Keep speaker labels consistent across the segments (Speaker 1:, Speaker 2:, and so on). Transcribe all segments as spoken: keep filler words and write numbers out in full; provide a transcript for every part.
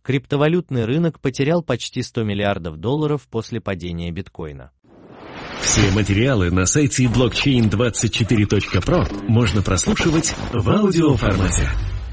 Speaker 1: Криптовалютный рынок потерял почти сто миллиардов долларов после падения биткоина.
Speaker 2: Все материалы на сайте блокчейн двадцать четыре точка про можно прослушивать в аудиоформате.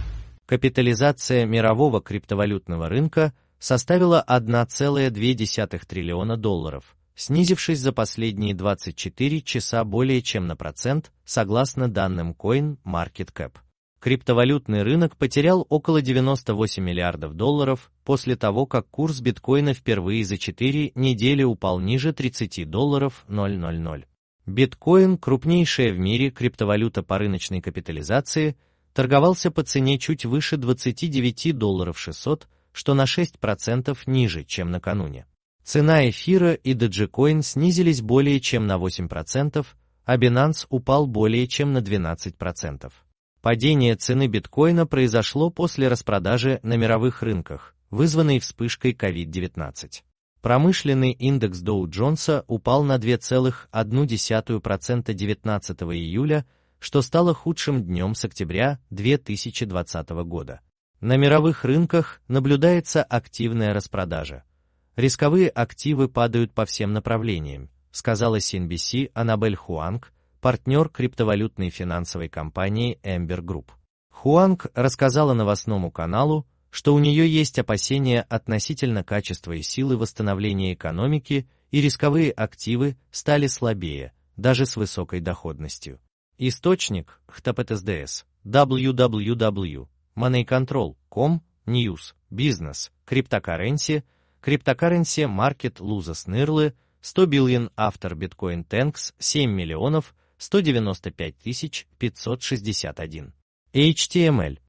Speaker 1: Капитализация мирового криптовалютного рынка составила одна целая две десятых триллиона долларов, снизившись за последние двадцать четыре часа более чем на процент, согласно данным CoinMarketCap. Криптовалютный рынок потерял около девяноста восьми миллиардов долларов после того, как курс биткоина впервые за четыре недели упал ниже тридцати долларов ноль ноль ноль. Биткоин, крупнейшая в мире криптовалюта по рыночной капитализации, торговался по цене чуть выше двадцати девяти долларов шестисот, что на шесть процентов ниже, чем накануне. Цена эфира и Dogecoin снизились более чем на восемь процентов, а Binance упал более чем на двенадцать процентов. Падение цены биткоина произошло после распродажи на мировых рынках, вызванной вспышкой ковид девятнадцать. Промышленный индекс Доу Джонса упал на два целых одна десятая процента девятнадцатого июля, что стало худшим днем с октября две тысячи двадцатого года. На мировых рынках наблюдается активная распродажа. Рисковые активы падают по всем направлениям, сказала си эн би си Аннабель Хуанг, партнер криптовалютной финансовой компании Ember Group. Хуанг рассказала новостному каналу, что у нее есть опасения относительно качества и силы восстановления экономики, и рисковые активы стали слабее, даже с высокой доходностью. Источник эйч ти ти пи эс эс дабл ю дабл ю дабл ю точка moneycontrol точка ком, News, Business, Cryptocurrency, Cryptocurrency Market Losses Nearly сто billion after Bitcoin tanks семь миллионов сто девяносто пять тысяч пятьсот шестьдесят один. эйч ти эм эль.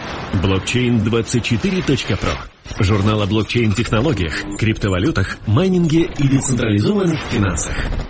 Speaker 2: блокчейн двадцать четыре точка про. Журнал о блокчейн-технологиях, криптовалютах, майнинге и децентрализованных финансах.